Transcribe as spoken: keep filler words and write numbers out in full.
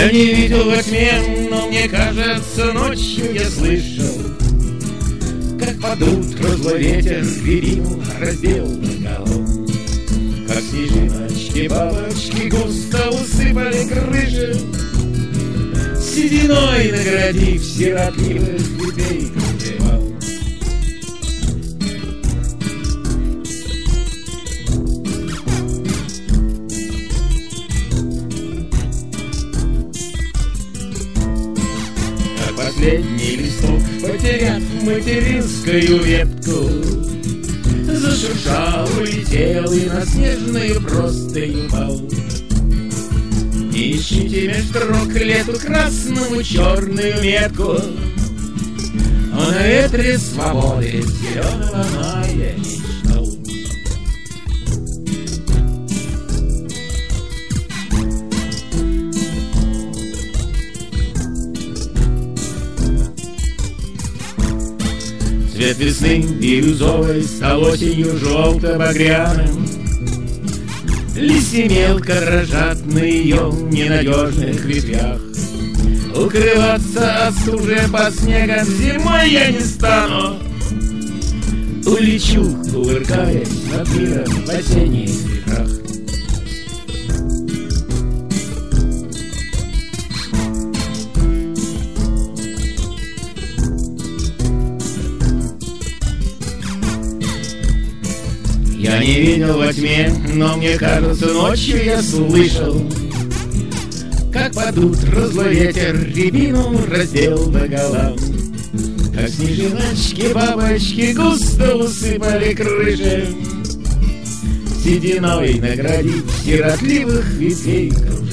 Я не видел во тьме, но мне кажется, ночью я слышал, как под утро злой ветер рябину раздел догола. Как снежиночки, бабочки густо усыпали крыши, сединой наградив сиротливых ветвей кружева. Как последний листок, потеряв материнскую ветку, зашуршал, улетел и на снежную простынь упал. Не ищите меж строк лету красному черную метку, а на ветре свободы зеленого мая мечтал. Цвет весны бирюзовый стал осенью желто-багряным. Листья мелко дрожат на ее ненадежных ветвях. Укрываться от стужи под снегом зимой я не стану. Улечу, кувыркаясь над миром в осенних ветрах. Я не видел во тьме, но мне кажется, ночью я слышал, как под утро злой ветер рябину раздел догола. Как снежиночки, бабочки густо усыпали крыши, сединой наградив сиротливых ветвей кружев.